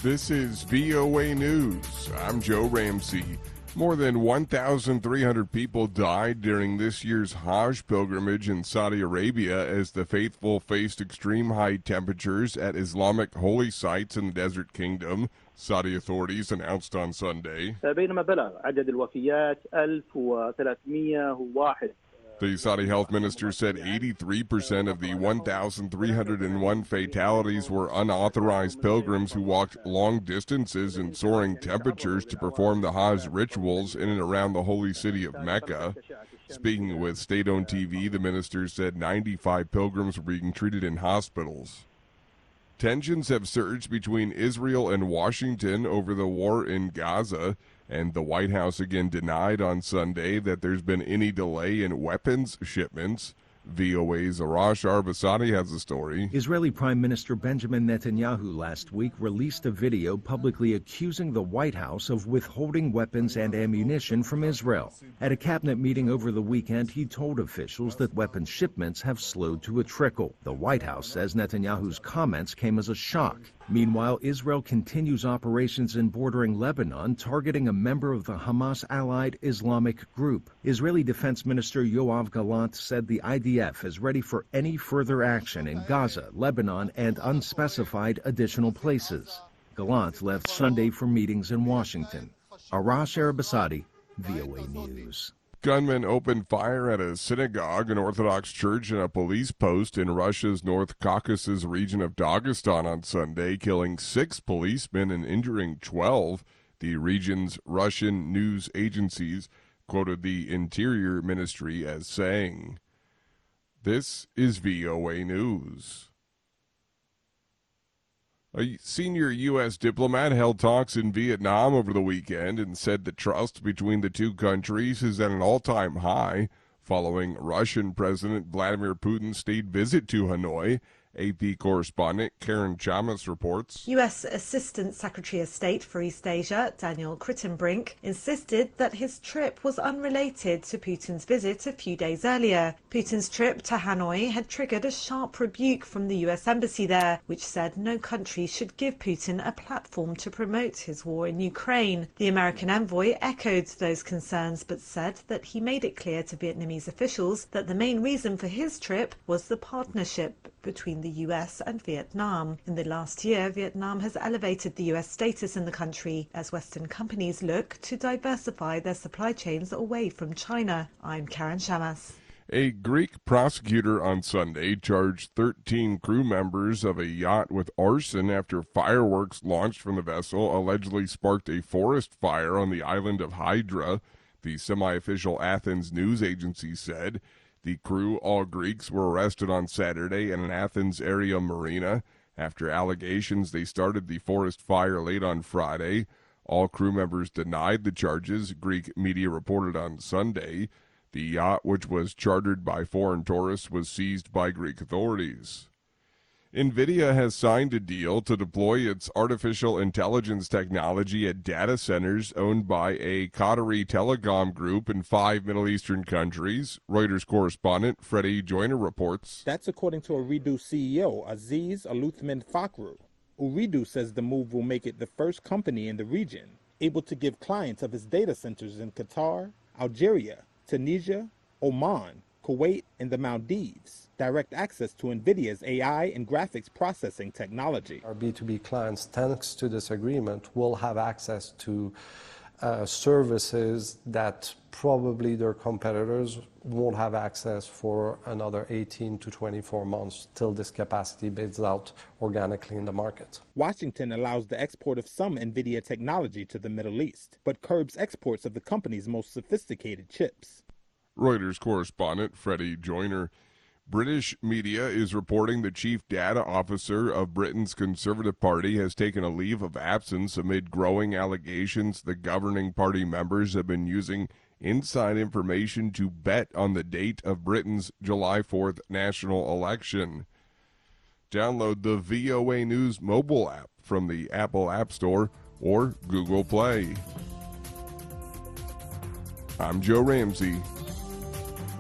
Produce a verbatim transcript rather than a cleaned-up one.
This is V O A News. I'm Joe Ramsey. More than one thousand three hundred people died during this year's Hajj pilgrimage in Saudi Arabia as the faithful faced extreme high temperatures at Islamic holy sites in the Desert Kingdom, Saudi authorities announced on Sunday. بينما بلغ عدد الوفيات ألف وثلاثمائة وواحد. The Saudi health minister said eighty-three percent of the one thousand three hundred one fatalities were unauthorized pilgrims who walked long distances in soaring temperatures to perform the Hajj rituals in and around the holy city of Mecca. Speaking with state-owned T V, the minister said ninety-five pilgrims were being treated in hospitals. Tensions have surged between Israel and Washington over the war in Gaza, and the White House again denied on Sunday that there's been any delay in weapons shipments. V O A's Arash Arbasadi has the story. Israeli Prime Minister Benjamin Netanyahu last week released a video publicly accusing the White House of withholding weapons and ammunition from Israel. At a cabinet meeting over the weekend, he told officials that weapons shipments have slowed to a trickle. The White House says Netanyahu's comments came as a shock. Meanwhile, Israel continues operations in bordering Lebanon, targeting a member of the Hamas-allied Islamic group. Israeli Defense Minister Yoav Gallant said the I D F is ready for any further action in Gaza, Lebanon, and unspecified additional places. Gallant left Sunday for meetings in Washington. Arash Arabasadi, V O A News. Gunmen opened fire at a synagogue, an Orthodox church, and a police post in Russia's North Caucasus region of Dagestan on Sunday, killing six policemen and injuring twelve. The region's Russian news agencies quoted the Interior Ministry as saying. This is V O A News. A senior U S diplomat held talks in Vietnam over the weekend and said the trust between the two countries is at an all-time high following Russian President Vladimir Putin's state visit to Hanoi. A P correspondent Karen Chamas reports. U S Assistant Secretary of State for East Asia, Daniel Kritenbrink, insisted that his trip was unrelated to Putin's visit a few days earlier. Putin's trip to Hanoi had triggered a sharp rebuke from the U S Embassy there, which said no country should give Putin a platform to promote his war in Ukraine. The American envoy echoed those concerns, but said that he made it clear to Vietnamese officials that the main reason for his trip was the partnership between the U S and Vietnam. In the last year, Vietnam has elevated the U S status in the country as Western companies look to diversify their supply chains away from China. I'm Karen Shamas. A Greek prosecutor on Sunday charged thirteen crew members of a yacht with arson after fireworks launched from the vessel allegedly sparked a forest fire on the island of Hydra, the semi-official Athens news agency said. The crew, all Greeks, were arrested on Saturday in an Athens area marina. After allegations they started the forest fire late on Friday. All crew members denied the charges, Greek media reported on Sunday. The yacht, which was chartered by foreign tourists, was seized by Greek authorities. NVIDIA has signed a deal to deploy its artificial intelligence technology at data centers owned by a Qatari telecom group in five Middle Eastern countries. Reuters correspondent Freddie Joyner reports. That's according to Ooredoo C E O Aziz Aluthman Fakhru. Ooredoo says the move will make it the first company in the region able to give clients of its data centers in Qatar, Algeria, Tunisia, Oman, Kuwait, and the Maldives direct access to NVIDIA's A I and graphics processing technology. Our B two B clients, thanks to this agreement, will have access to uh, services that probably their competitors won't have access for another eighteen to twenty-four months till this capacity builds out organically in the market. Washington allows the export of some NVIDIA technology to the Middle East, but curbs exports of the company's most sophisticated chips. Reuters correspondent Freddie Joyner. British media is reporting the chief data officer of Britain's Conservative Party has taken a leave of absence amid growing allegations the governing party members have been using inside information to bet on the date of Britain's July fourth national election. Download the V O A News mobile app from the Apple App Store or Google Play. I'm Joe Ramsey.